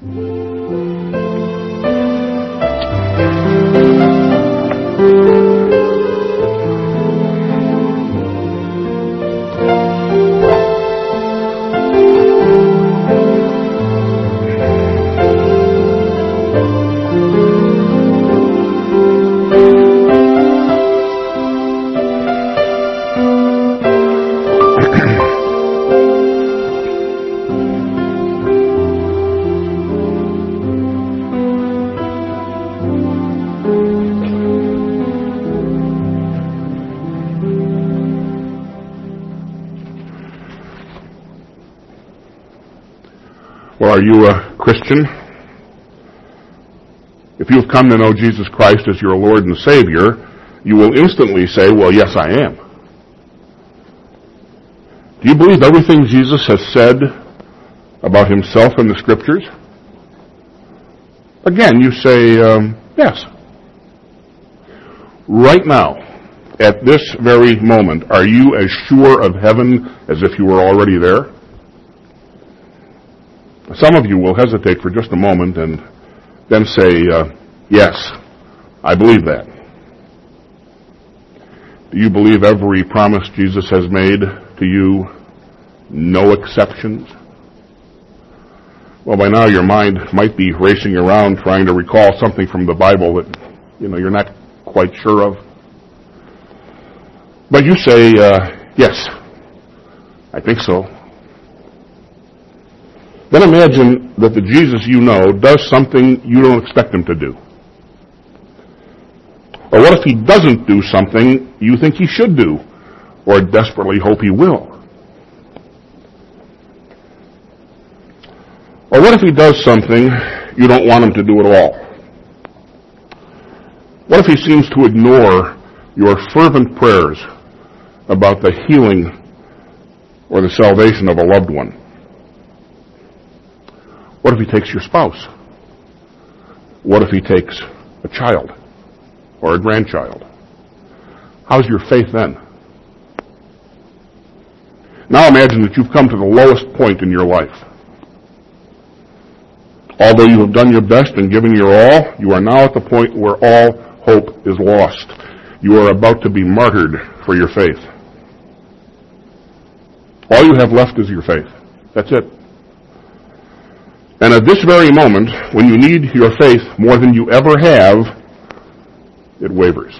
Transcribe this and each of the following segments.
Are you a Christian? If you've come to know Jesus Christ as your Lord and Savior, you will instantly say, well, yes, I am. Do you believe everything Jesus has said about himself in the Scriptures? Again, you say, yes. Right now, at this very moment, are you as sure of heaven as if you were already there? Some of you will hesitate for just a moment and then say, yes, I believe that. Do you believe every promise Jesus has made to you, no exceptions? Well, by now your mind might be racing around trying to recall something from the Bible that, you're not quite sure of. But you say, yes, I think so. Then imagine that the Jesus you know does something you don't expect him to do. Or what if he doesn't do something you think he should do, or desperately hope he will? Or what if he does something you don't want him to do at all? What if he seems to ignore your fervent prayers about the healing or the salvation of a loved one? What if he takes your spouse? What if he takes a child or a grandchild? How's your faith then? Now imagine that you've come to the lowest point in your life. Although you have done your best and given your all, you are now at the point where all hope is lost. You are about to be martyred for your faith. All you have left is your faith. That's it. And at this very moment, when you need your faith more than you ever have, it wavers.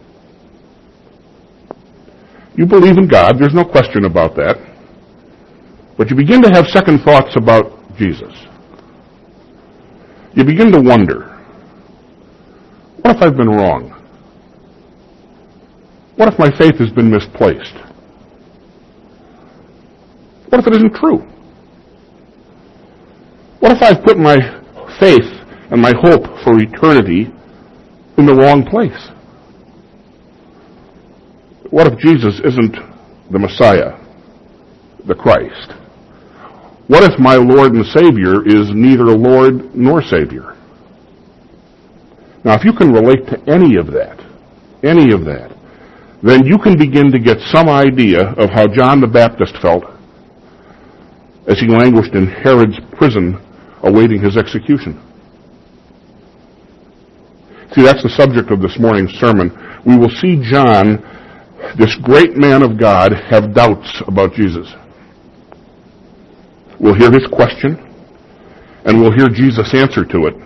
You believe in God, there's no question about that. But you begin to have second thoughts about Jesus. You begin to wonder, what if I've been wrong? What if my faith has been misplaced? What if it isn't true? What if I've put my faith and my hope for eternity in the wrong place? What if Jesus isn't the Messiah, the Christ? What if my Lord and Savior is neither Lord nor Savior? Now, if you can relate to any of that, then you can begin to get some idea of how John the Baptist felt as he languished in Herod's prison awaiting his execution. See, that's the subject of this morning's sermon. We will see John, this great man of God, have doubts about Jesus. We'll hear his question, and we'll hear Jesus' answer to it.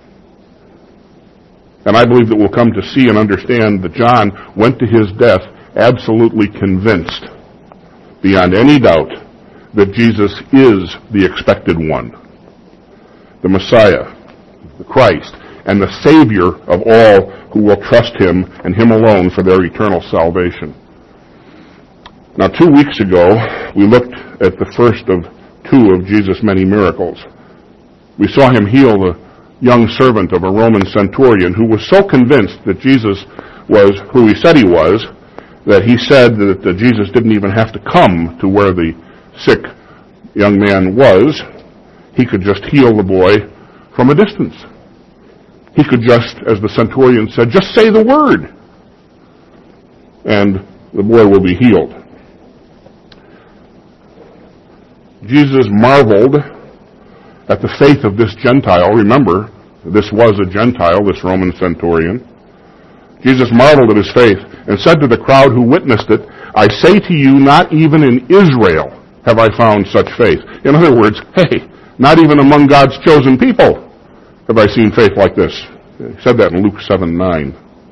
And I believe that we'll come to see and understand that John went to his death absolutely convinced, beyond any doubt, that Jesus is the expected one, the Messiah, the Christ, and the Savior of all who will trust him and him alone for their eternal salvation. Now, 2 weeks ago, we looked at the first of two of Jesus' many miracles. We saw him heal the young servant of a Roman centurion who was so convinced that Jesus was who he said he was, that he said that Jesus didn't even have to come to where the sick young man was. He could just heal the boy from a distance. He could just, as the centurion said, just say the word, and the boy will be healed. Jesus marveled at the faith of this Gentile. Remember, this was a Gentile, this Roman centurion. Jesus marveled at his faith and said to the crowd who witnessed it, I say to you, not even in Israel have I found such faith. In other words, hey, not even among God's chosen people have I seen faith like this. He said that in Luke 7:9.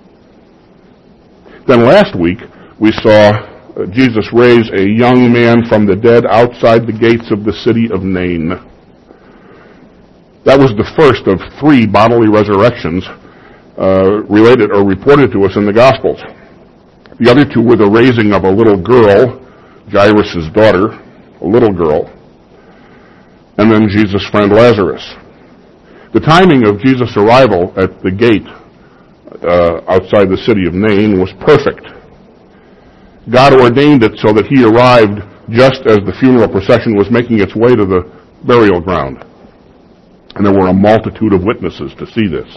Then last week, we saw Jesus raise a young man from the dead outside the gates of the city of Nain. That was the first of 3 bodily resurrections related or reported to us in the Gospels. The other 2 were the raising of a little girl, Jairus' daughter, a little girl, and then Jesus' friend Lazarus. The timing of Jesus' arrival at the gate outside the city of Nain was perfect. God ordained it so that he arrived just as the funeral procession was making its way to the burial ground. And there were a multitude of witnesses to see this.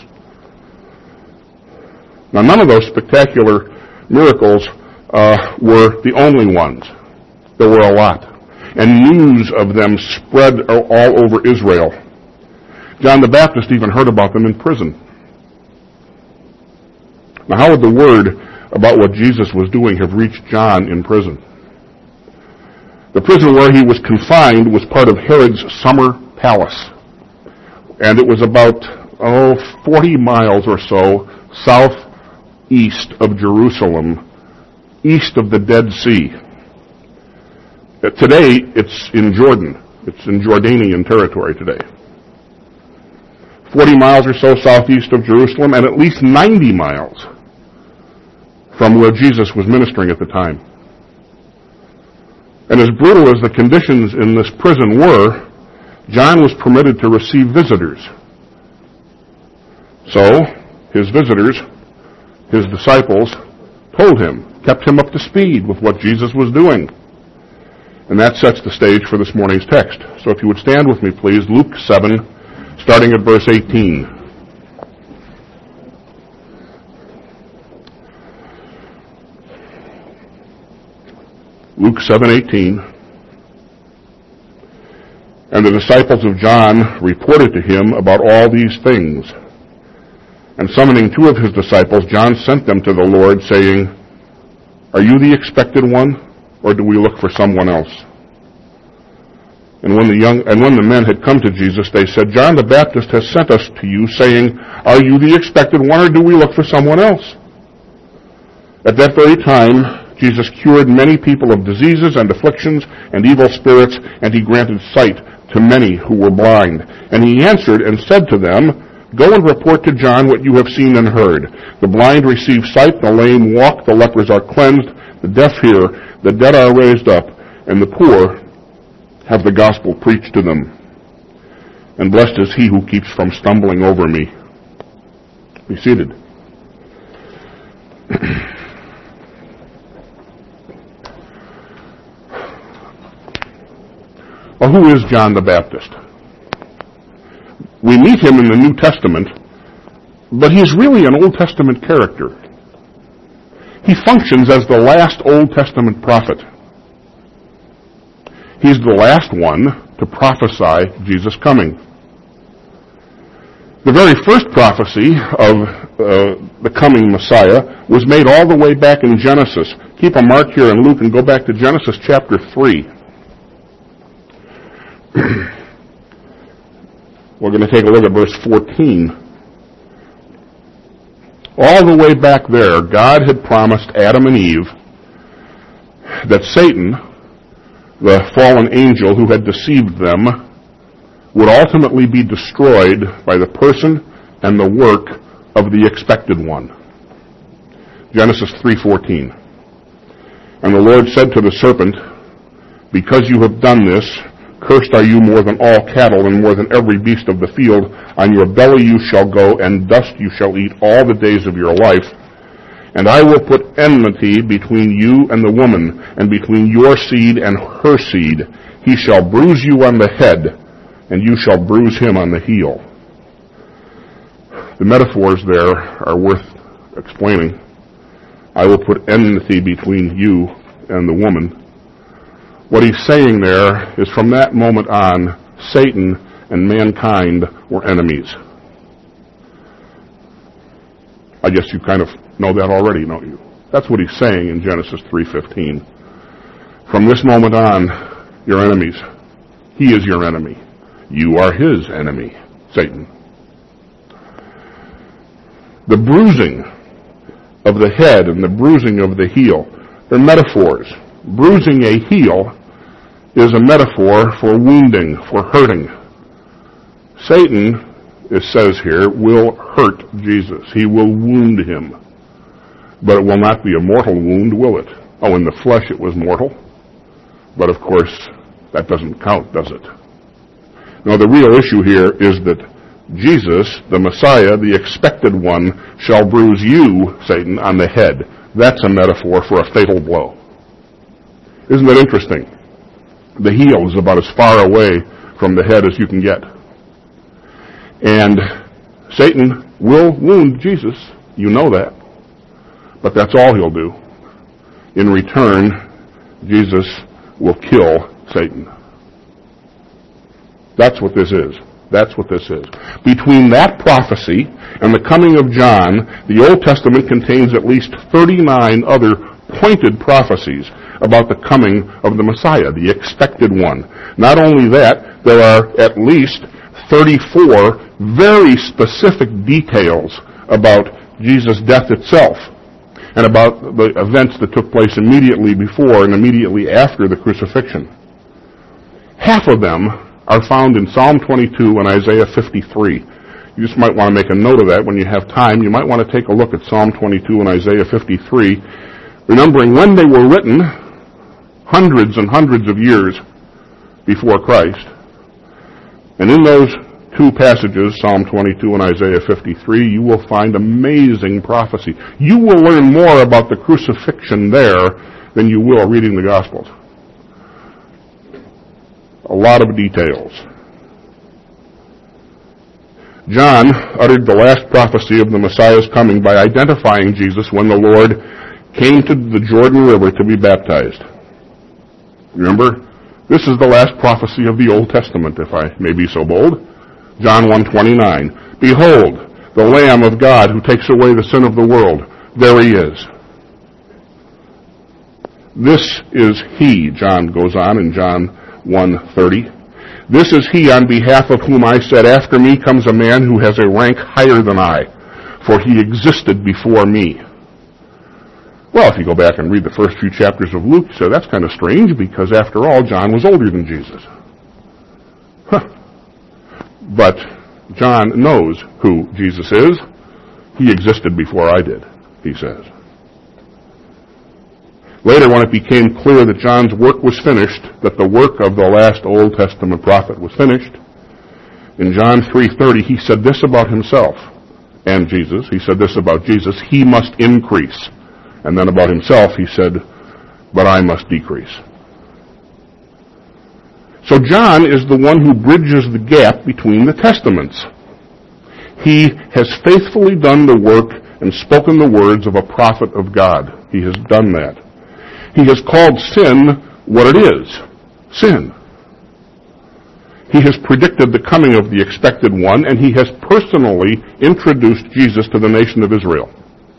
Now, none of those spectacular miracles were the only ones. There were a lot. And news of them spread all over Israel. John the Baptist even heard about them in prison. Now, how would the word about what Jesus was doing have reached John in prison? The prison where he was confined was part of Herod's summer palace. And it was about 40 miles or so southeast of Jerusalem, east of the Dead Sea. Today, it's in Jordan. It's in Jordanian territory today. 40 miles or so southeast of Jerusalem, and at least 90 miles from where Jesus was ministering at the time. And as brutal as the conditions in this prison were, John was permitted to receive visitors. So, his visitors, his disciples, told him, kept him up to speed with what Jesus was doing. And that sets the stage for this morning's text. So if you would stand with me, please, Luke 7, starting at verse 18. Luke 7:18. And the disciples of John reported to him about all these things. And summoning 2 of his disciples, John sent them to the Lord, saying, Are you the expected one, or do we look for someone else? And when the men had come to Jesus, they said, John the Baptist has sent us to you, saying, Are you the expected one, or do we look for someone else? At that very time, Jesus cured many people of diseases and afflictions and evil spirits, and he granted sight to many who were blind. And he answered and said to them, Go and report to John what you have seen and heard. The blind receive sight, the lame walk, the lepers are cleansed, the deaf hear, the dead are raised up, and the poor have the gospel preached to them. And blessed is he who keeps from stumbling over me. Be seated. Well, who is John the Baptist? We meet him in the New Testament, but he's really an Old Testament character. He functions as the last Old Testament prophet. He's the last one to prophesy Jesus' coming. The very first prophecy of the coming Messiah was made all the way back in Genesis. Keep a mark here in Luke and go back to Genesis chapter 3. We're going to take a look at verse 14. All the way back there, God had promised Adam and Eve that Satan, the fallen angel who had deceived them, would ultimately be destroyed by the person and the work of the expected one. Genesis 3:14. And the Lord said to the serpent, Because you have done this, cursed are you more than all cattle and more than every beast of the field. On your belly you shall go, and dust you shall eat all the days of your life. And I will put enmity between you and the woman, and between your seed and her seed. He shall bruise you on the head, and you shall bruise him on the heel. The metaphors there are worth explaining. I will put enmity between you and the woman. What he's saying there is from that moment on, Satan and mankind were enemies. I guess you kind of know that already, don't you? That's what he's saying in Genesis 3:15. From this moment on, you're enemies. He is your enemy. You are his enemy, Satan. The bruising of the head and the bruising of the heel, they're metaphors. Bruising a heel is a metaphor for wounding, for hurting. Satan, it says here, will hurt Jesus. He will wound him. But it will not be a mortal wound, will it? Oh, in the flesh it was mortal. But of course, that doesn't count, does it? No, the real issue here is that Jesus, the Messiah, the expected one, shall bruise you, Satan, on the head. That's a metaphor for a fatal blow. Isn't that interesting? The heel is about as far away from the head as you can get. And Satan will wound Jesus. You know that. But that's all he'll do. In return, Jesus will kill Satan. That's what this is. That's what this is. Between that prophecy and the coming of John, the Old Testament contains at least 39 other pointed prophecies about the coming of the Messiah, the expected one. Not only that, there are at least 34 very specific details about Jesus' death itself and about the events that took place immediately before and immediately after the crucifixion. Half of them are found in Psalm 22 and Isaiah 53. You just might want to make a note of that when you have time. You might want to take a look at Psalm 22 and Isaiah 53, remembering when they were written hundreds and hundreds of years before Christ. And in those two passages, Psalm 22 and Isaiah 53, you will find amazing prophecy. You will learn more about the crucifixion there than you will reading the Gospels. A lot of details. John uttered the last prophecy of the Messiah's coming by identifying Jesus when the Lord came to the Jordan River to be baptized. Remember, this is the last prophecy of the Old Testament, if I may be so bold. John 1:29. Behold, the Lamb of God who takes away the sin of the world. There he is. This is he, John goes on in John 1:30. This is he on behalf of whom I said, after me comes a man who has a rank higher than I, for he existed before me. Well, if you go back and read the first few chapters of Luke, you say that's kind of strange, because after all, John was older than Jesus. But John knows who Jesus is. He existed before I did, he says. Later, when it became clear that John's work was finished, that the work of the last Old Testament prophet was finished, in John 3:30, he said this about himself and Jesus. He said this about Jesus, he must increase. And then about himself, he said, but I must decrease. So John is the one who bridges the gap between the testaments. He has faithfully done the work and spoken the words of a prophet of God. He has done that. He has called sin what it is, sin. He has predicted the coming of the expected one, and he has personally introduced Jesus to the nation of Israel.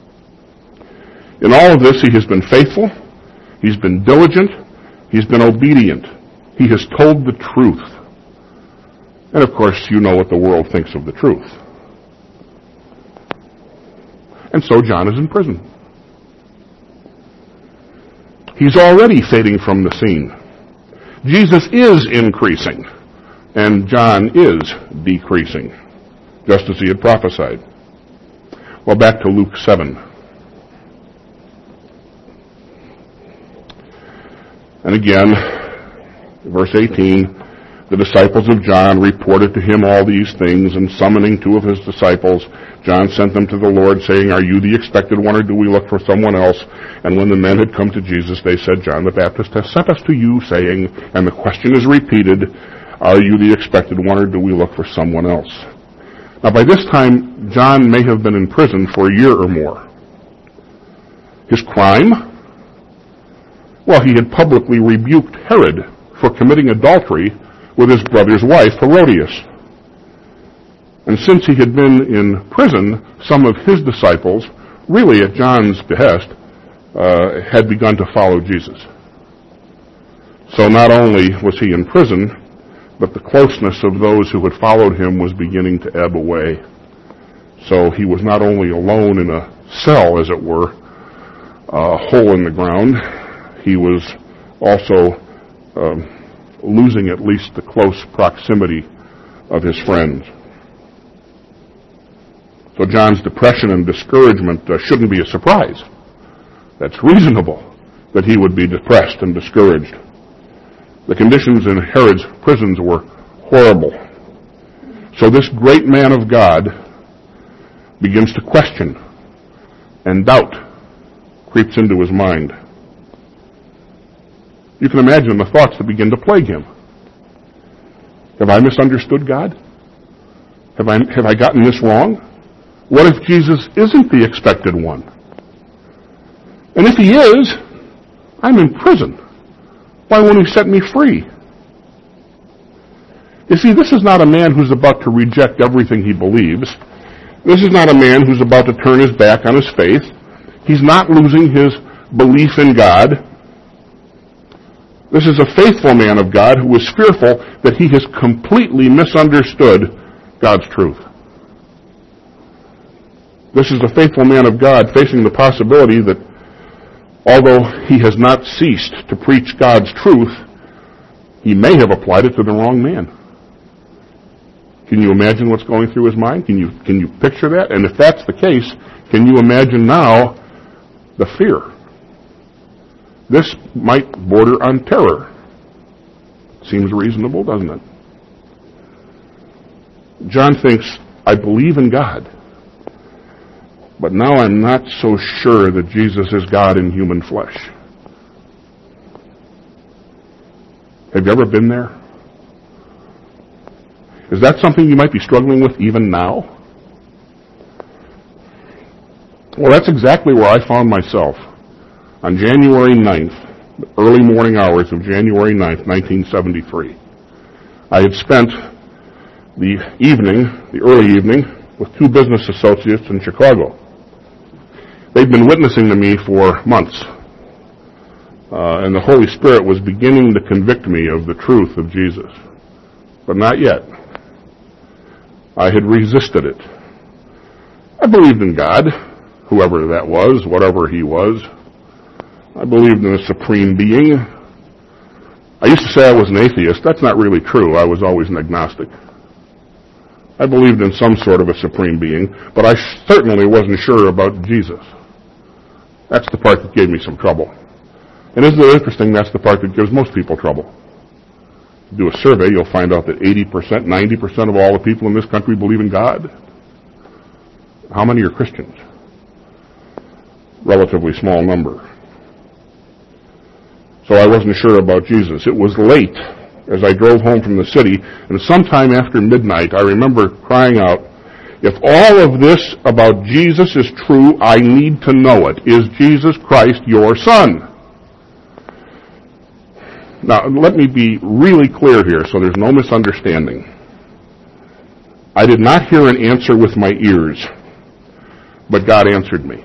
In all of this, he has been faithful, he's been diligent, he's been obedient. He has told the truth. And of course, you know what the world thinks of the truth. And so John is in prison. He's already fading from the scene. Jesus is increasing, and John is decreasing, just as he had prophesied. Well, back to Luke 7. And again, verse 18, the disciples of John reported to him all these things, and summoning two of his disciples, John sent them to the Lord, saying, are you the expected one, or do we look for someone else? And when the men had come to Jesus, they said, John the Baptist has sent us to you, saying, and the question is repeated, are you the expected one, or do we look for someone else? Now, by this time, John may have been in prison for a year or more. His crime? Well, he had publicly rebuked Herod for committing adultery with his brother's wife, Herodias. And since he had been in prison, some of his disciples, really at John's behest, had begun to follow Jesus. So not only was he in prison, but the closeness of those who had followed him was beginning to ebb away. So he was not only alone in a cell, as it were, a hole in the ground, he was also losing at least the close proximity of his friends. So John's depression and discouragement shouldn't be a surprise. That's reasonable that he would be depressed and discouraged. The conditions in Herod's prisons were horrible. So this great man of God begins to question, and doubt creeps into his mind. You can imagine the thoughts that begin to plague him. Have I misunderstood God? Have I gotten this wrong? What if Jesus isn't the expected one? And if he is, I'm in prison. Why won't he set me free? You see, this is not a man who's about to reject everything he believes. This is not a man who's about to turn his back on his faith. He's not losing his belief in God. This is a faithful man of God who is fearful that he has completely misunderstood God's truth. This is a faithful man of God facing the possibility that although he has not ceased to preach God's truth, he may have applied it to the wrong man. Can you imagine what's going through his mind? Can you picture that? And if that's the case, can you imagine now the fear? This might border on terror. Seems reasonable, doesn't it? John thinks, I believe in God, but now I'm not so sure that Jesus is God in human flesh. Have you ever been there? Is that something you might be struggling with even now? Well, that's exactly where I found myself on January 9th, the early morning hours of January 9th, 1973. I had spent the early evening, with two business associates in Chicago. They'd been witnessing to me for months, and the Holy Spirit was beginning to convict me of the truth of Jesus. But not yet. I had resisted it. I believed in God, whoever that was, whatever he was. I believed in a supreme being. I used to say I was an atheist. That's not really true. I was always an agnostic. I believed in some sort of a supreme being, but I certainly wasn't sure about Jesus. That's the part that gave me some trouble. And isn't it interesting, that's the part that gives most people trouble. Do a survey, you'll find out that 80%, 90% of all the people in this country believe in God. How many are Christians? Relatively small number. So I wasn't sure about Jesus. It was late as I drove home from the city, and sometime after midnight, I remember crying out, if all of this about Jesus is true, I need to know it. Is Jesus Christ your Son? Now, let me be really clear here so there's no misunderstanding. I did not hear an answer with my ears, but God answered me.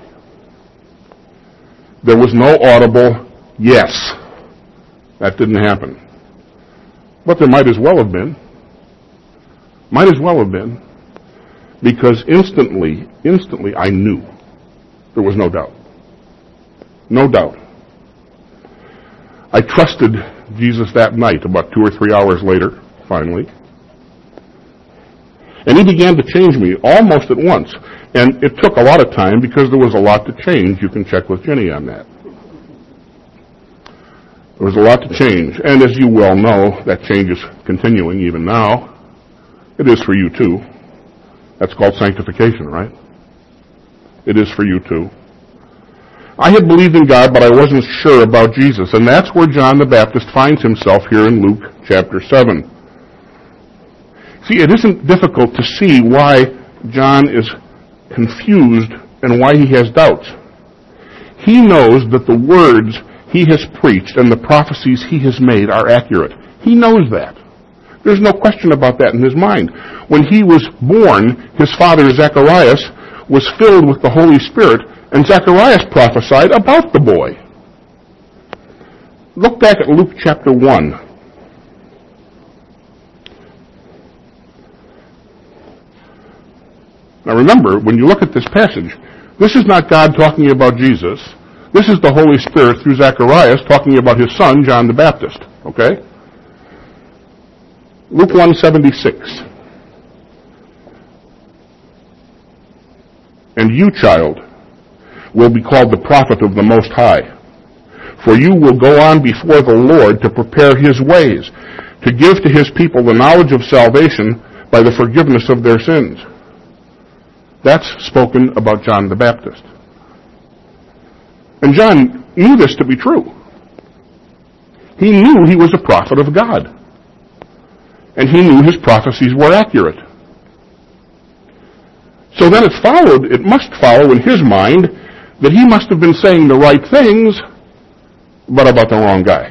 There was no audible yes. That didn't happen. But there might as well have been. Might as well have been. Because instantly, I knew. There was no doubt. No doubt. I trusted Jesus that night, about 2 or 3 hours later, finally. And he began to change me almost at once. And it took a lot of time because there was a lot to change. You can check with Jenny on that. There was a lot to change. And as you well know, that change is continuing even now. It is for you too. That's called sanctification, right? It is for you too. I had believed in God, but I wasn't sure about Jesus. And that's where John the Baptist finds himself here in Luke chapter 7. See, it isn't difficult to see why John is confused and why he has doubts. He knows that the words he has preached and the prophecies he has made are accurate. He knows that. There's no question about that in his mind. When he was born, his father Zacharias was filled with the Holy Spirit, and Zacharias prophesied about the boy. Look back at Luke chapter 1. Now remember, when you look at this passage, this is not God talking about Jesus. This is the Holy Spirit through Zacharias talking about his son, John the Baptist. Okay? Luke 1:76. And you, child, will be called the prophet of the Most High. For you will go on before the Lord to prepare his ways, to give to his people the knowledge of salvation by the forgiveness of their sins. That's spoken about John the Baptist. And John knew this to be true. He knew he was a prophet of God. And he knew his prophecies were accurate. So then it must follow in his mind that he must have been saying the right things, but about the wrong guy.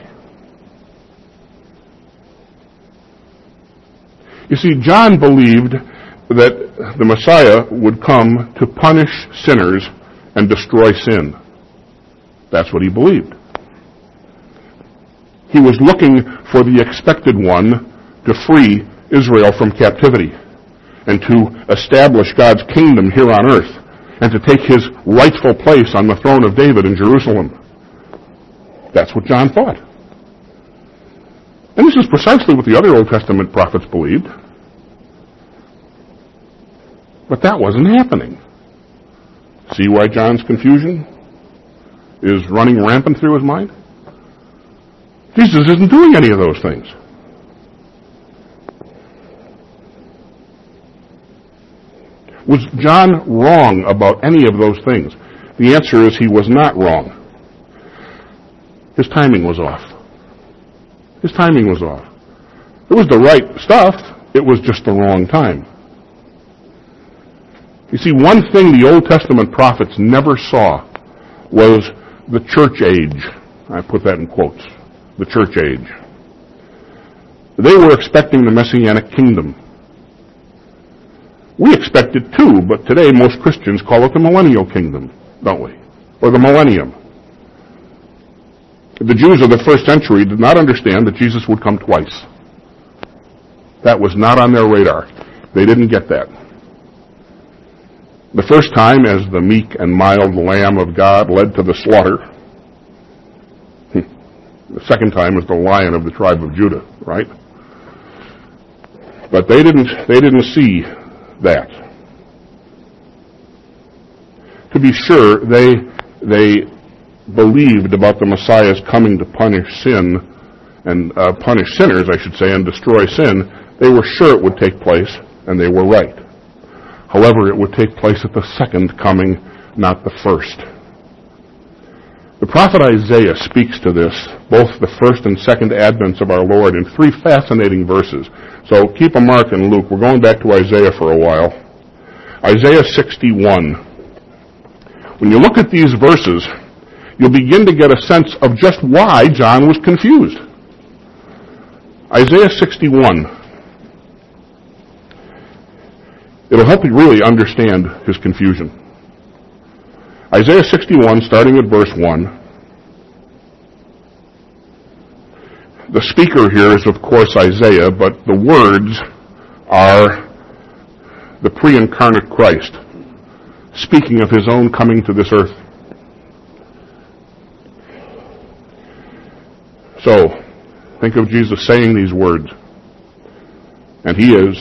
You see, John believed that the Messiah would come to punish sinners and destroy sin. That's what he believed. He was looking for the expected one to free Israel from captivity and to establish God's kingdom here on earth and to take his rightful place on the throne of David in Jerusalem. That's what John thought. And this is precisely what the other Old Testament prophets believed. But that wasn't happening. See why John's confusion is running rampant through his mind? Jesus isn't doing any of those things. Was John wrong about any of those things? The answer is he was not wrong. His timing was off. His timing was off. It was the right stuff. It was just the wrong time. You see, one thing the Old Testament prophets never saw was the church age. I put that in quotes. The church age. They were expecting the Messianic kingdom. We expect it too, but today most Christians call it the millennial kingdom, don't we? Or the millennium. The Jews of the first century did not understand that Jesus would come twice. That was not on their radar. They didn't get that. The first time as the meek and mild Lamb of God led to the slaughter. The second time as the Lion of the tribe of Judah, right? But they didn't see that. To be sure, they believed about the Messiah's coming to punish sin and punish sinners, I should say, and destroy sin. They were sure it would take place, and they were right. However, it would take place at the second coming, not the first. The prophet Isaiah speaks to this, both the first and second advents of our Lord, in three fascinating verses. So keep a mark in Luke. We're going back to Isaiah for a while. Isaiah 61. When you look at these verses, you'll begin to get a sense of just why John was confused. Isaiah 61. It'll help you really understand his confusion. Isaiah 61, starting at verse 1. The speaker here is, of course, Isaiah, but the words are the pre-incarnate Christ, speaking of his own coming to this earth. So, think of Jesus saying these words. And he is,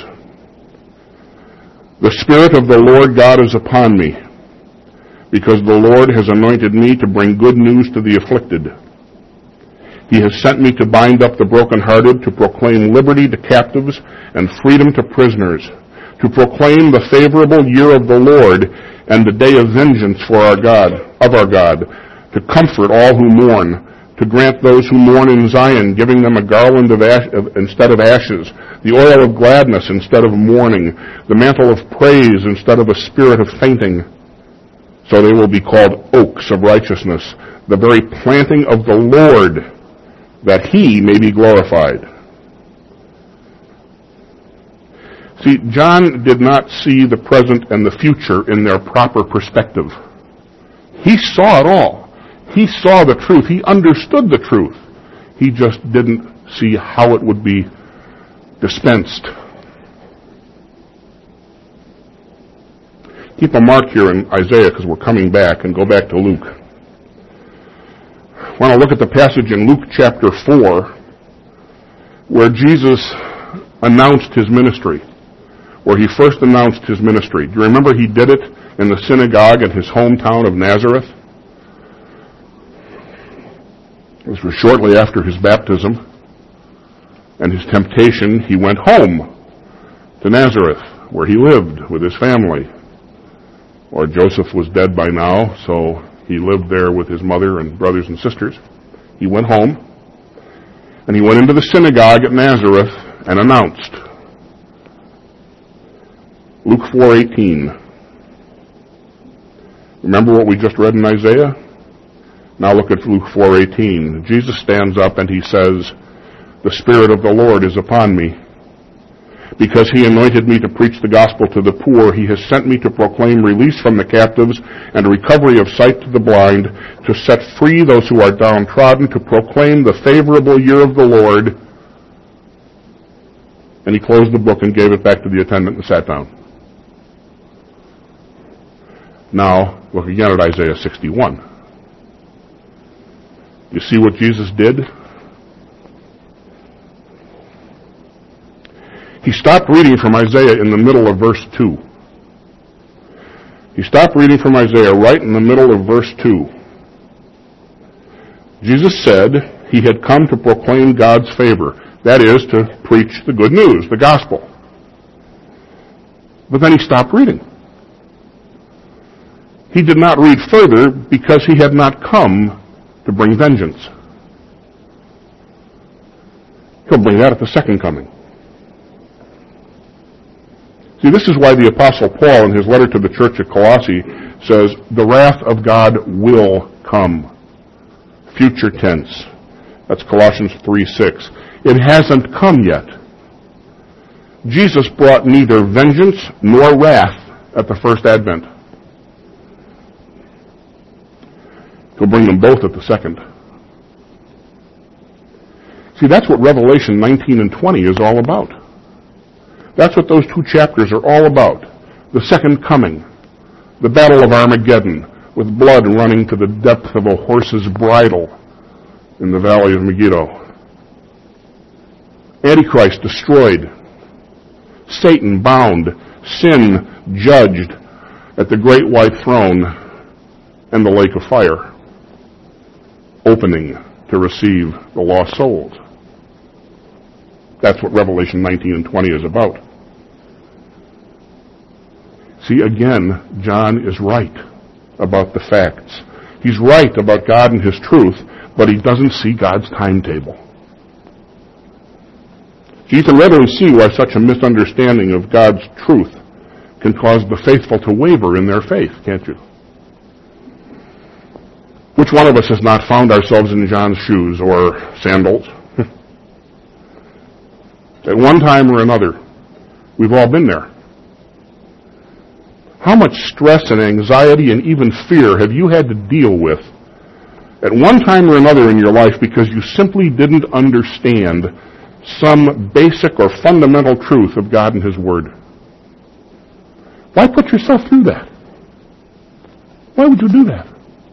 "The Spirit of the Lord God is upon me, because the Lord has anointed me to bring good news to the afflicted. He has sent me to bind up the brokenhearted, to proclaim liberty to captives and freedom to prisoners, to proclaim the favorable year of the Lord and the day of vengeance for our God, to comfort all who mourn, to grant those who mourn in Zion, giving them a garland of instead of ashes, the oil of gladness instead of mourning, the mantle of praise instead of a spirit of fainting. So they will be called oaks of righteousness, the very planting of the Lord, that he may be glorified." See, John did not see the present and the future in their proper perspective. He saw it all. He saw the truth. He understood the truth. He just didn't see how it would be dispensed. Keep a mark here in Isaiah because we're coming back, and go back to Luke. I want to look at the passage in Luke chapter 4 where Jesus announced his ministry, where he first announced his ministry. Do you remember he did it in the synagogue in his hometown of Nazareth? This was shortly after his baptism and his temptation. He went home to Nazareth, where he lived with his family. Or Joseph was dead by now, so he lived there with his mother and brothers and sisters. He went home, and he went into the synagogue at Nazareth and announced. Luke 4:18. Remember what we just read in Isaiah? Now look at Luke 4:18. Jesus stands up and he says, "The Spirit of the Lord is upon me, because he anointed me to preach the gospel to the poor. He has sent me to proclaim release from the captives and recovery of sight to the blind, to set free those who are downtrodden, to proclaim the favorable year of the Lord." And he closed the book and gave it back to the attendant and sat down. Now, look again at Isaiah 61. You see what Jesus did? He stopped reading from Isaiah in the middle of verse 2. He stopped reading from Isaiah right in the middle of verse 2. Jesus said he had come to proclaim God's favor. That is, to preach the good news, the gospel. But then he stopped reading. He did not read further because he had not come to bring vengeance. He'll bring that at the second coming. See, this is why the Apostle Paul, in his letter to the church at Colossae, says, "The wrath of God will come." Future tense. That's Colossians 3:6. It hasn't come yet. Jesus brought neither vengeance nor wrath at the first advent. He'll bring them both at the second. See, that's what Revelation 19 and 20 is all about. That's what those two chapters are all about. The second coming. The battle of Armageddon, with blood running to the depth of a horse's bridle in the valley of Megiddo. Antichrist destroyed. Satan bound. Sin judged at the great white throne and the lake of fire, opening to receive the lost souls. That's what Revelation 19 and 20 is about. See, again, John is right about the facts. He's right about God and his truth, but he doesn't see God's timetable. So you can readily see why such a misunderstanding of God's truth can cause the faithful to waver in their faith, can't you? Which one of us has not found ourselves in John's shoes or sandals? At one time or another, we've all been there. How much stress and anxiety and even fear have you had to deal with at one time or another in your life because you simply didn't understand some basic or fundamental truth of God and his Word? Why put yourself through that? Why would you do that?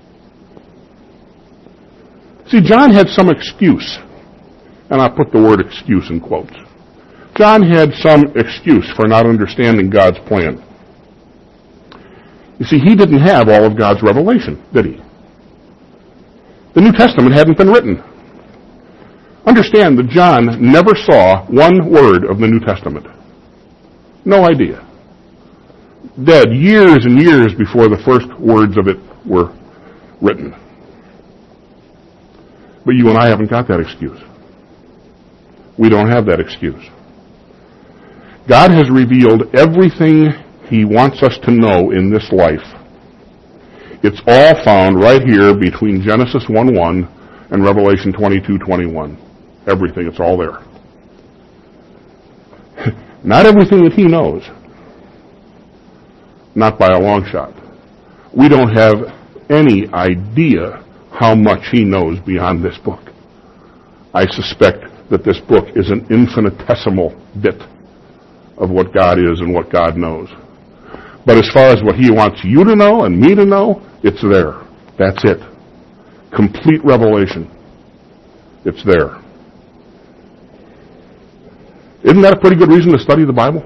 See, John had some excuse, and I put the word excuse in quotes. John had some excuse for not understanding God's plan. You see, he didn't have all of God's revelation, did he? The New Testament hadn't been written. Understand that John never saw one word of the New Testament. No idea. Dead years and years before the first words of it were written. But you and I haven't got that excuse. We don't have that excuse. God has revealed everything he wants us to know in this life. It's all found right here between Genesis 1:1 and Revelation 22:21. Everything, it's all there. Not everything that he knows. Not by a long shot. We don't have any idea how much he knows beyond this book. I suspect that this book is an infinitesimal bit of what God is and what God knows. But as far as what he wants you to know and me to know, it's there. That's it. Complete revelation. It's there. Isn't that a pretty good reason to study the Bible?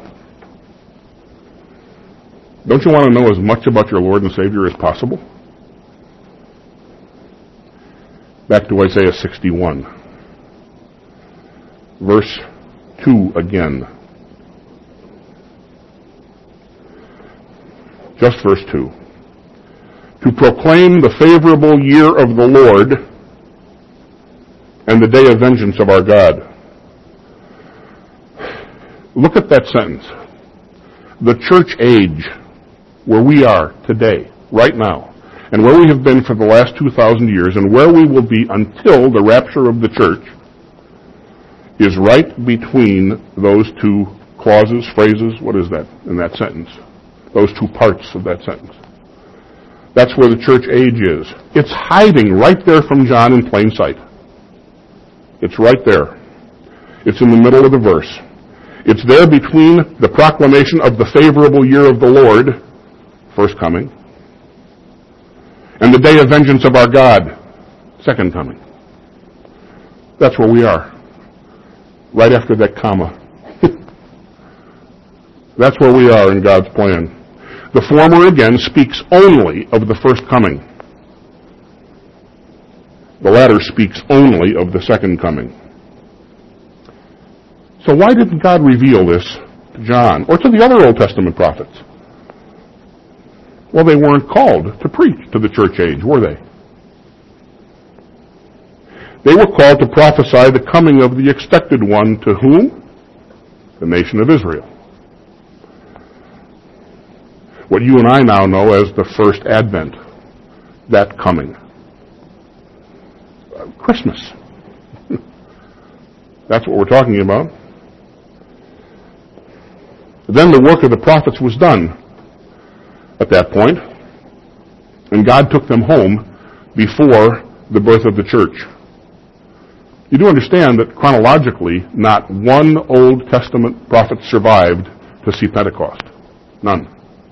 Don't you want to know as much about your Lord and Savior as possible? Back to Isaiah 61. Verse 2 again. Just verse 2. To proclaim the favorable year of the Lord and the day of vengeance of our God. Look at that sentence. The church age, where we are today, right now, and where we have been for the last 2,000 years, and where we will be until the rapture of the church, is right between those two clauses, phrases, what is that in that sentence? Those two parts of that sentence. That's where the church age is. It's hiding right there from John in plain sight. It's right there. It's in the middle of the verse. It's there between the proclamation of the favorable year of the Lord, first coming, and the day of vengeance of our God, second coming. That's where we are. Right after that comma. That's where we are in God's plan. The former, again, speaks only of the first coming. The latter speaks only of the second coming. So why didn't God reveal this to John or to the other Old Testament prophets? Well, they weren't called to preach to the church age, were they? They were called to prophesy the coming of the expected one, to whom? The nation of Israel. What you and I now know as the first Advent, that coming. Christmas. That's what we're talking about. Then the work of the prophets was done at that point, and God took them home before the birth of the church. You do understand that chronologically, not one Old Testament prophet survived to see Pentecost. None.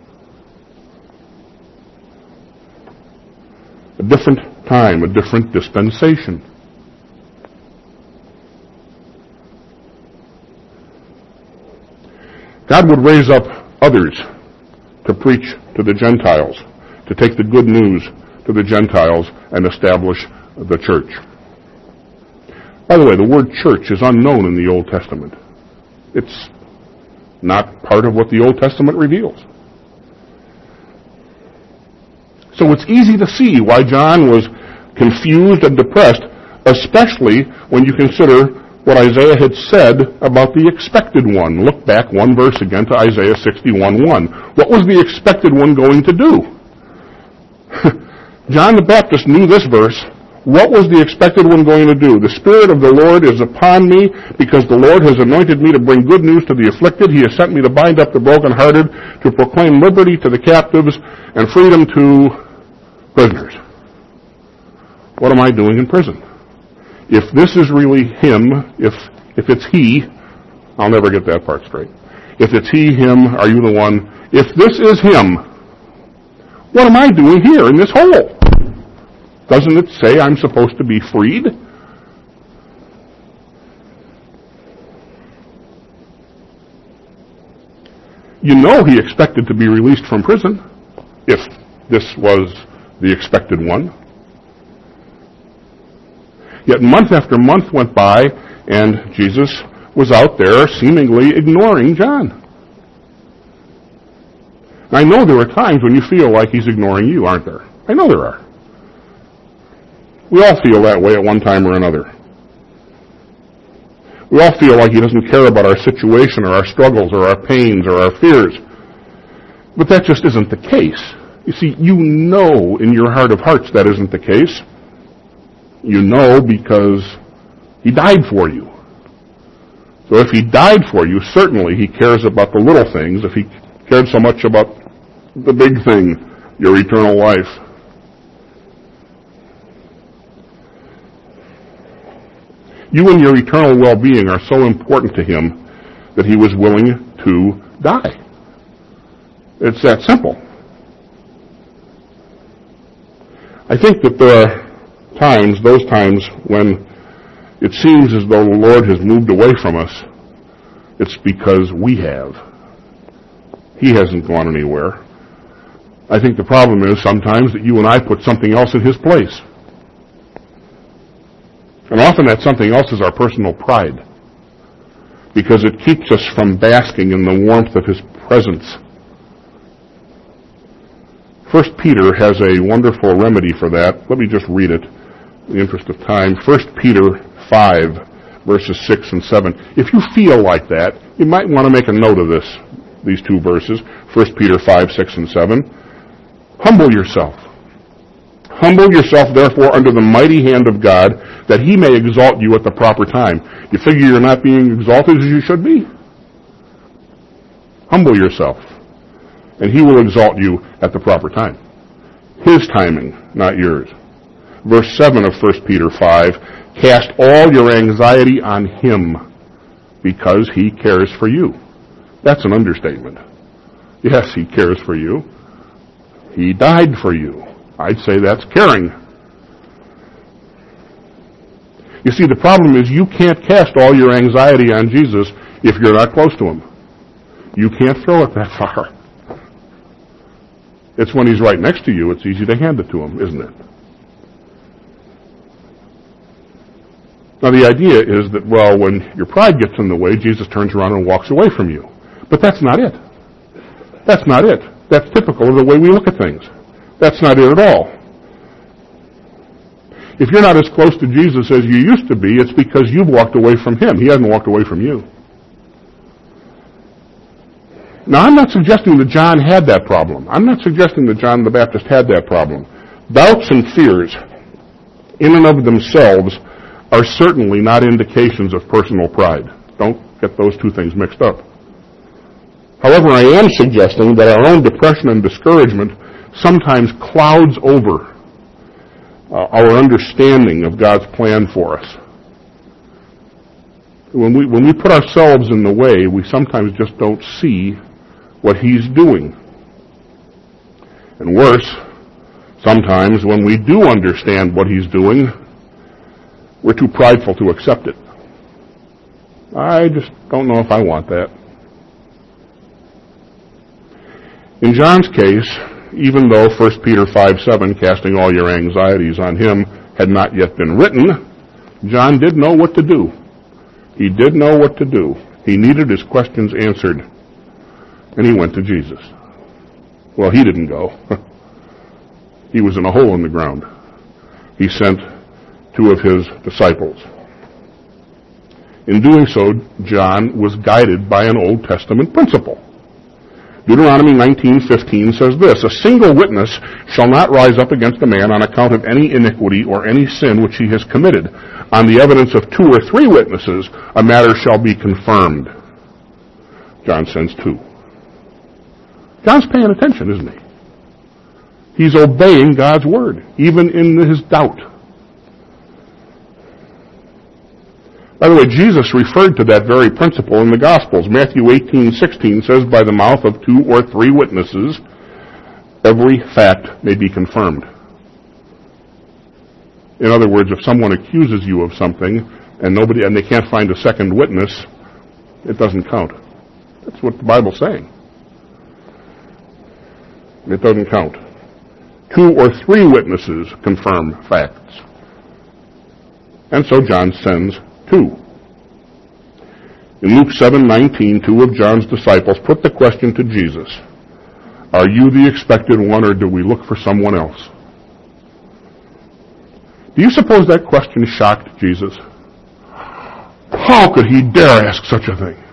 A different time, a different dispensation. God would raise up others to preach to the Gentiles, to take the good news to the Gentiles and establish the church. By the way, the word church is unknown in the Old Testament. It's not part of what the Old Testament reveals. So it's easy to see why John was confused and depressed, especially when you consider what Isaiah had said about the expected one. Look back one verse again to Isaiah 61:1. What was the expected one going to do? John the Baptist knew this verse. What was the expected one going to do? The Spirit of the Lord is upon me, because the Lord has anointed me to bring good news to the afflicted. He has sent me to bind up the brokenhearted, to proclaim liberty to the captives, and freedom to prisoners. What am I doing in prison? If this is really him, if it's he, I'll never get that part straight. If it's he, him, are you the one? If this is him, what am I doing here in this hole? Doesn't it say I'm supposed to be freed? You know he expected to be released from prison, if this was the expected one. Yet month after month went by, and Jesus was out there seemingly ignoring John. I know there are times when you feel like he's ignoring you, aren't there? I know there are. We all feel that way at one time or another. We all feel like he doesn't care about our situation or our struggles or our pains or our fears. But that just isn't the case. You see, you know in your heart of hearts that isn't the case. You know because he died for you. So if he died for you, certainly he cares about the little things. If he cared so much about the big thing, your eternal life. You and your eternal well-being are so important to him that he was willing to die. It's that simple. I think that there are those times when it seems as though the Lord has moved away from us. It's because we have. He hasn't gone anywhere. I think the problem is sometimes that you and I put something else in his place. And often that something else is our personal pride, because it keeps us from basking in the warmth of his presence. 1 Peter has a wonderful remedy for that. Let me just read it in the interest of time. 1 Peter 5, verses 6 and 7. If you feel like that, you might want to make a note of these two verses, 1 Peter 5, 6 and 7. Humble yourself. Humble yourself, therefore, under the mighty hand of God, that he may exalt you at the proper time. You figure you're not being exalted as you should be? Humble yourself, and he will exalt you at the proper time. His timing, not yours. Verse 7 of 1 Peter 5, cast all your anxiety on him, because he cares for you. That's an understatement. Yes, he cares for you. He died for you. I'd say that's caring. You see, the problem is you can't cast all your anxiety on Jesus if you're not close to him. You can't throw it that far. It's when he's right next to you, it's easy to hand it to him, isn't it? Now, the idea is that, well, when your pride gets in the way, Jesus turns around and walks away from you. But that's not it. That's not it. That's typical of the way we look at things. That's not it at all. If you're not as close to Jesus as you used to be, it's because you've walked away from him. He hasn't walked away from you. Now, I'm not suggesting that John had that problem. I'm not suggesting that John the Baptist had that problem. Doubts and fears, in and of themselves, are certainly not indications of personal pride. Don't get those two things mixed up. However, I am suggesting that our own depression and discouragement sometimes clouds over our understanding of God's plan for us. When we put ourselves in the way, we sometimes just don't see what he's doing. And worse, sometimes when we do understand what he's doing, we're too prideful to accept it. I just don't know if I want that. In John's case, even though 1 Peter 5:7, casting all your anxieties on him, had not yet been written, John did know what to do. He did know what to do. He needed his questions answered, and he went to Jesus. Well, he didn't go. He was in a hole in the ground. He sent two of his disciples. In doing so, John was guided by an Old Testament principle. Deuteronomy 19:15 says this, a single witness shall not rise up against a man on account of any iniquity or any sin which he has committed. On the evidence of 2 or 3 witnesses, a matter shall be confirmed. John sends 2. John's paying attention, isn't he? He's obeying God's word, even in his doubt. By the way, Jesus referred to that very principle in the Gospels. Matthew 18:16 says, by the mouth of 2 or 3 witnesses, every fact may be confirmed. In other words, if someone accuses you of something and they can't find a second witness, it doesn't count. That's what the Bible's saying. It doesn't count. 2 or 3 witnesses confirm facts. And so John sends 2. In Luke 7:19, 2 of John's disciples put the question to Jesus, are you the expected one, or do we look for someone else? Do you suppose that question shocked Jesus? How could he dare ask such a thing?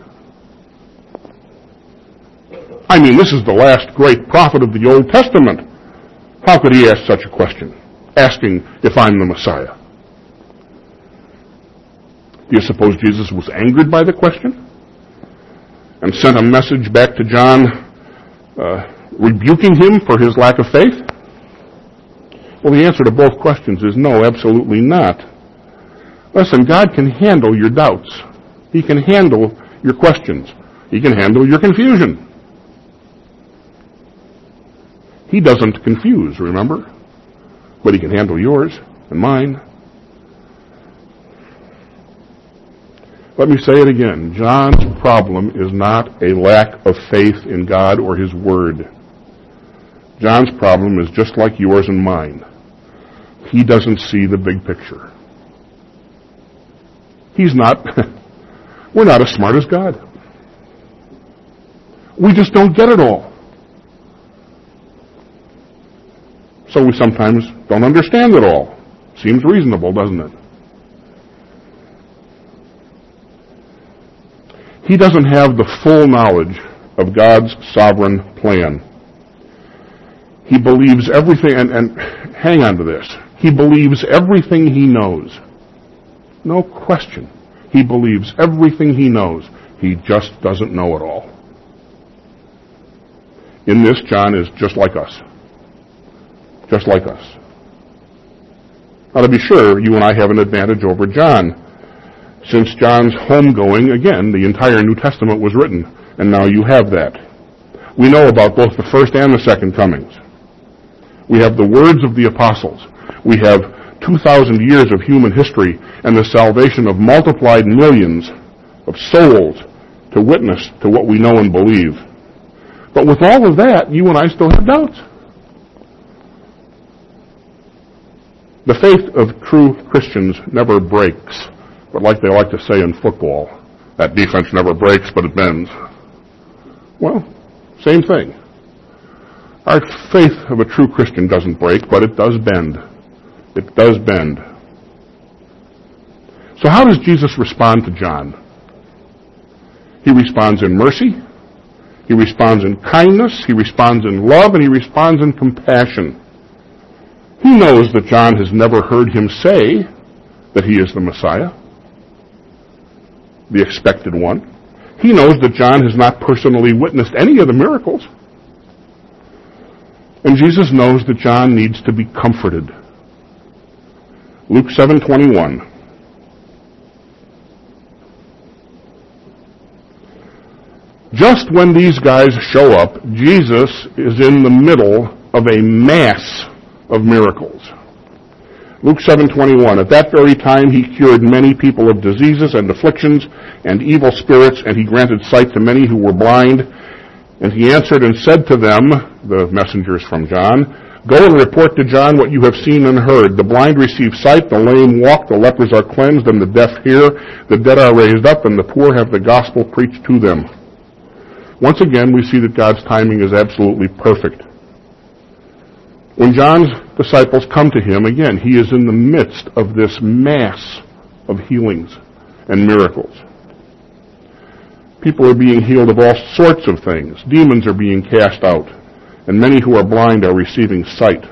I mean, this is the last great prophet of the Old Testament. How could he ask such a question, asking if I'm the Messiah? Do you suppose Jesus was angered by the question and sent a message back to John rebuking him for his lack of faith? Well, the answer to both questions is no, absolutely not. Listen, God can handle your doubts. He can handle your questions. He can handle your confusion. He doesn't confuse, remember? But he can handle yours and mine. Let me say it again. John's problem is not a lack of faith in God or His Word. John's problem is just like yours and mine. He doesn't see the big picture. We're not as smart as God. We just don't get it all. So we sometimes don't understand it all. Seems reasonable, doesn't it? He doesn't have the full knowledge of God's sovereign plan. He believes everything, and hang on to this. He believes everything he knows. No question. He believes everything he knows. He just doesn't know it all. In this, John is just like us. Just like us. Now, to be sure, you and I have an advantage over John. Since John's homegoing, again, the entire New Testament was written, and now you have that. We know about both the first and the second comings. We have the words of the apostles. We have 2,000 years of human history and the salvation of multiplied millions of souls to witness to what we know and believe. But with all of that, you and I still have doubts. The faith of true Christians never breaks. But like they like to say in football, that defense never breaks, but it bends. Well, same thing. Our faith of a true Christian doesn't break, but it does bend. It does bend. So how does Jesus respond to John? He responds in mercy. He responds in kindness. He responds in love. And he responds in compassion. He knows that John has never heard him say that he is the Messiah, the expected one. He knows that John has not personally witnessed any of the miracles. And Jesus knows that John needs to be comforted. Luke 7:21. Just when these guys show up, Jesus is in the middle of a mass of miracles. Luke 7:21. At that very time he cured many people of diseases and afflictions and evil spirits, and he granted sight to many who were blind. And he answered and said to them, the messengers from John, "Go and report to John what you have seen and heard. The blind receive sight, the lame walk, the lepers are cleansed, and the deaf hear, the dead are raised up, and the poor have the gospel preached to them." Once again, we see that God's timing is absolutely perfect. When John's disciples come to him, again, he is in the midst of this mass of healings and miracles. People are being healed of all sorts of things. Demons are being cast out, and many who are blind are receiving sight.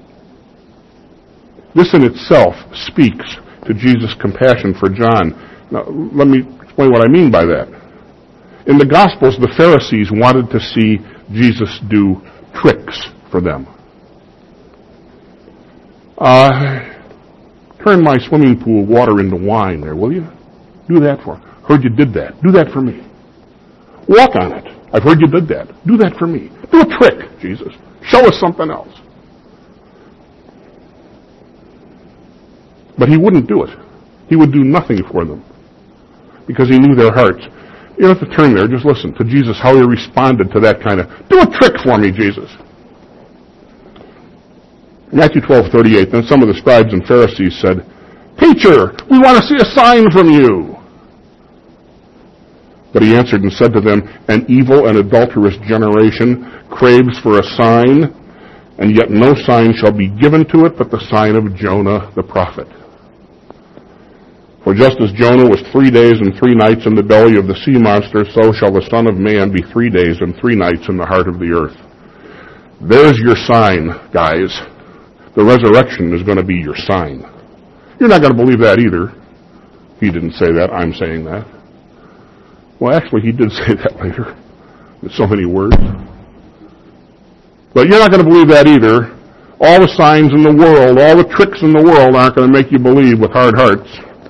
This in itself speaks to Jesus' compassion for John. Now, let me explain what I mean by that. In the Gospels, the Pharisees wanted to see Jesus do tricks for them. Turn my swimming pool water into wine there, will you? Do that for me. Heard you did that. Do that for me. Walk on it. I've heard you did that. Do that for me. Do a trick, Jesus. Show us something else. But he wouldn't do it. He would do nothing for them because he knew their hearts. You don't have to turn there. Just listen to Jesus, how he responded to that kind of, do a trick for me, Jesus. Matthew 12:38, then some of the scribes and Pharisees said, "Teacher, we want to see a sign from you." But he answered and said to them, "An evil and adulterous generation craves for a sign, and yet no sign shall be given to it but the sign of Jonah the prophet. For just as Jonah was 3 days and 3 nights in the belly of the sea monster, so shall the Son of Man be 3 days and 3 nights in the heart of the earth." There's your sign, guys. The resurrection is going to be your sign. You're not going to believe that either. He didn't say that. I'm saying that. Well, actually, he did say that later. In so many words. But you're not going to believe that either. All the signs in the world, all the tricks in the world aren't going to make you believe with hard hearts.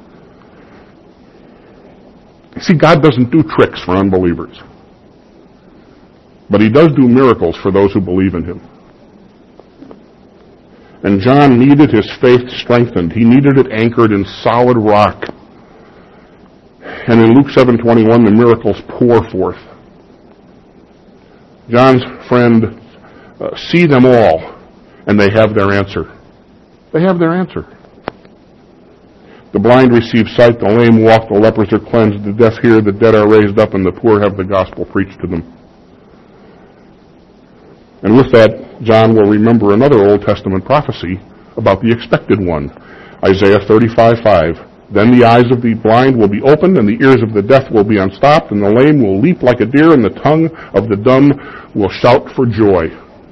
See, God doesn't do tricks for unbelievers. But he does do miracles for those who believe in him. And John needed his faith strengthened. He needed it anchored in solid rock. And in Luke 7:21, the miracles pour forth. John's friend see them all, and they have their answer. They have their answer. The blind receive sight, the lame walk, the lepers are cleansed, the deaf hear, the dead are raised up, and the poor have the gospel preached to them. And with that, John will remember another Old Testament prophecy about the expected one. Isaiah 35:5. Then the eyes of the blind will be opened, and the ears of the deaf will be unstopped, and the lame will leap like a deer, and the tongue of the dumb will shout for joy.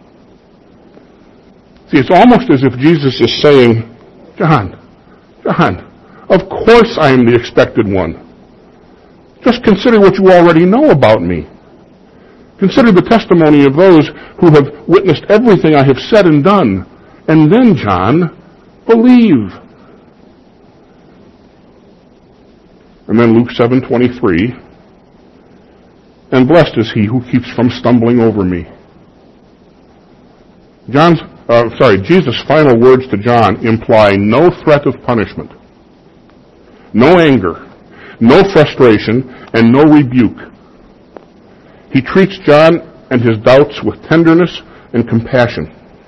See, it's almost as if Jesus is saying, John, of course I am the expected one. Just consider what you already know about me. Consider the testimony of those who have witnessed everything I have said and done. And then, John, believe. And then Luke 7:23, and blessed is he who keeps from stumbling over me. Jesus' final words to John imply no threat of punishment, no anger, no frustration, and no rebuke. He treats John and his doubts with tenderness and compassion.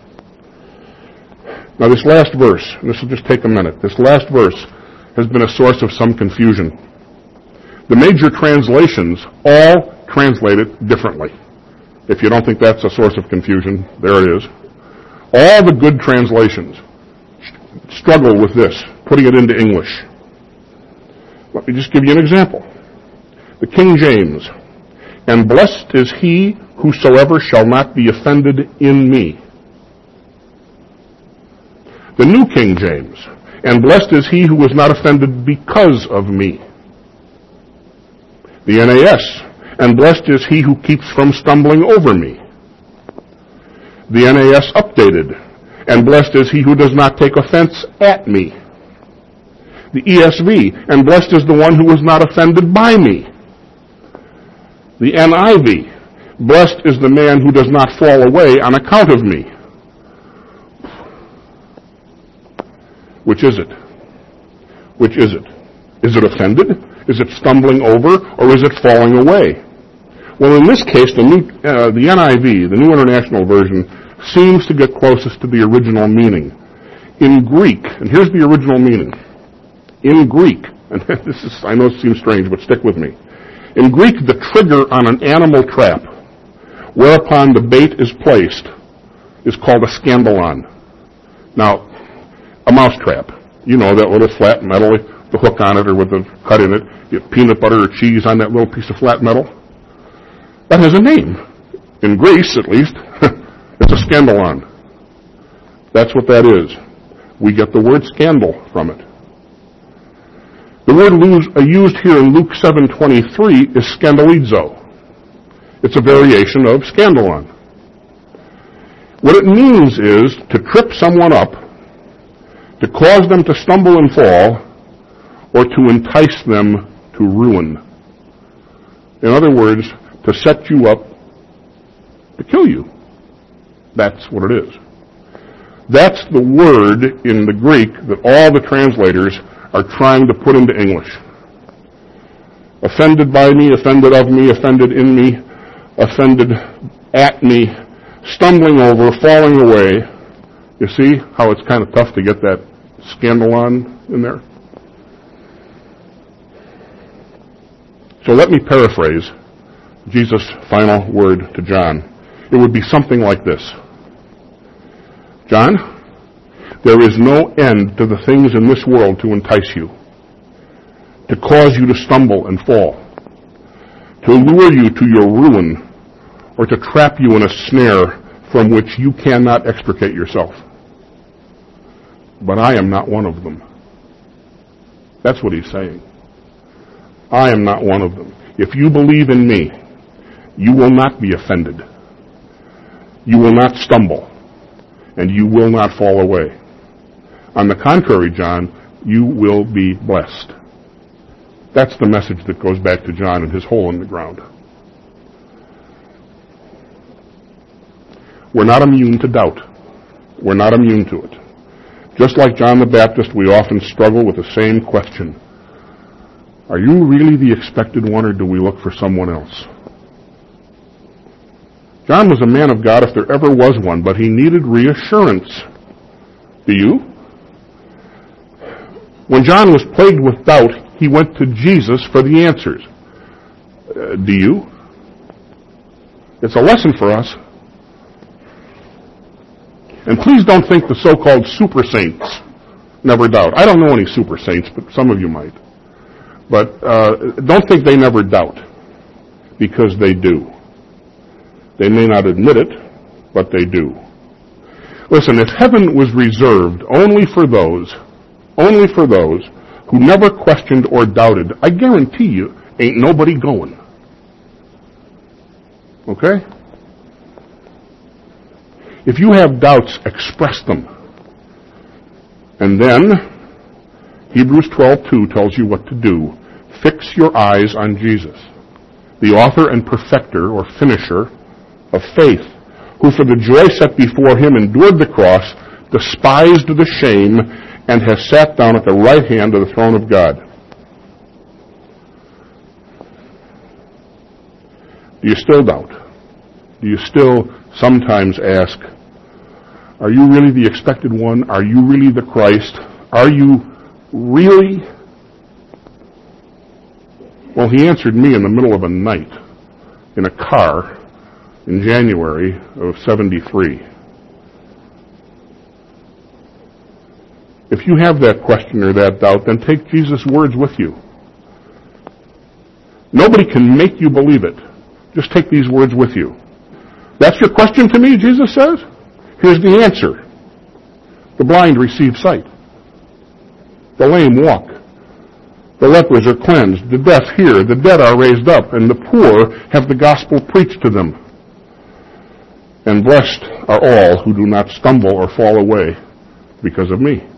Now this last verse, and this will just take a minute, this last verse has been a source of some confusion. The major translations all translate it differently. If you don't think that's a source of confusion, there it is. All the good translations struggle with this, putting it into English. Let me just give you an example. The King James, and blessed is he whosoever shall not be offended in me. The New King James, and blessed is he who is not offended because of me. The NAS, and blessed is he who keeps from stumbling over me. The NAS updated, and blessed is he who does not take offense at me. The ESV, and blessed is the one who is not offended by me. The NIV, blessed is the man who does not fall away on account of me. Which is it? Which is it? Is it offended? Is it stumbling over, or is it falling away? Well, in this case, the NIV, the New International Version, seems to get closest to the original meaning. In Greek, and here's the original meaning. In Greek, and I know it seems strange, but stick with me. In Greek, the trigger on an animal trap, whereupon the bait is placed, is called a scandalon. Now, a mouse trap. You know, that little flat metal, the hook on it or with the cut in it, you have peanut butter or cheese on that little piece of flat metal. That has a name. In Greece, at least, it's a scandalon. That's what that is. We get the word scandal from it. The word used here in Luke 7:23 is scandalizo. It's a variation of scandalon. What it means is to trip someone up, to cause them to stumble and fall, or to entice them to ruin. In other words, to set you up to kill you. That's what it is. That's the word in the Greek that all the translators are trying to put into English. Offended by me, offended of me, offended in me, offended at me, stumbling over, falling away. You see how it's kind of tough to get that scandalon in there? So let me paraphrase Jesus' final word to John. It would be something like this. John, there is no end to the things in this world to entice you, to cause you to stumble and fall, to lure you to your ruin, or to trap you in a snare from which you cannot extricate yourself. But I am not one of them. That's what he's saying. I am not one of them. If you believe in me, you will not be offended. You will not stumble. And you will not fall away. On the contrary, John, you will be blessed. That's the message that goes back to John and his hole in the ground. We're not immune to doubt. We're not immune to it. Just like John the Baptist, we often struggle with the same question. Are you really the expected one, or do we look for someone else? John was a man of God if there ever was one, but he needed reassurance. Do you? When John was plagued with doubt, he went to Jesus for the answers. Do you? It's a lesson for us. And please don't think the so-called super saints never doubt. I don't know any super saints, but some of you might. But don't think they never doubt, because they do. They may not admit it, but they do. Listen, if heaven was reserved only for those who never questioned or doubted, I guarantee you, ain't nobody going. Okay? If you have doubts, express them. And then, Hebrews 12:2 tells you what to do. Fix your eyes on Jesus, the author and perfecter or finisher of faith, who for the joy set before him endured the cross, despised the shame, and has sat down at the right hand of the throne of God. Do you still doubt? Do you still sometimes ask, are you really the expected one? Are you really the Christ? Are you really? Well, he answered me in the middle of a night in a car in January of 73. If you have that question or that doubt, then take Jesus' words with you. Nobody can make you believe it. Just take these words with you. That's your question to me, Jesus says? Here's the answer. The blind receive sight. The lame walk. The lepers are cleansed. The deaf hear. The dead are raised up. And the poor have the gospel preached to them. And blessed are all who do not stumble or fall away because of me.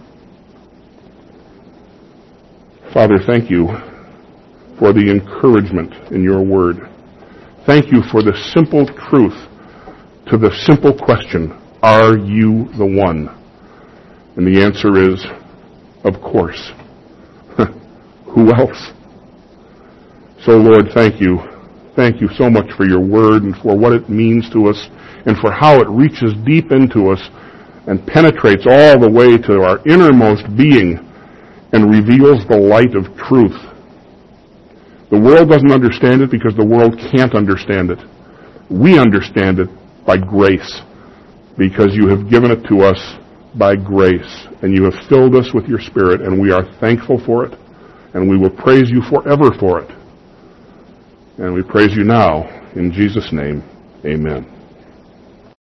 Father, thank you for the encouragement in your word. Thank you for the simple truth to the simple question, are you the one? And the answer is, of course. Who else? So, Lord, thank you. Thank you so much for your word and for what it means to us and for how it reaches deep into us and penetrates all the way to our innermost being and reveals the light of truth. The world doesn't understand it because the world can't understand it. We understand it by grace because you have given it to us by grace and you have filled us with your Spirit, and we are thankful for it, and we will praise you forever for it. And we praise you now in Jesus' name. Amen.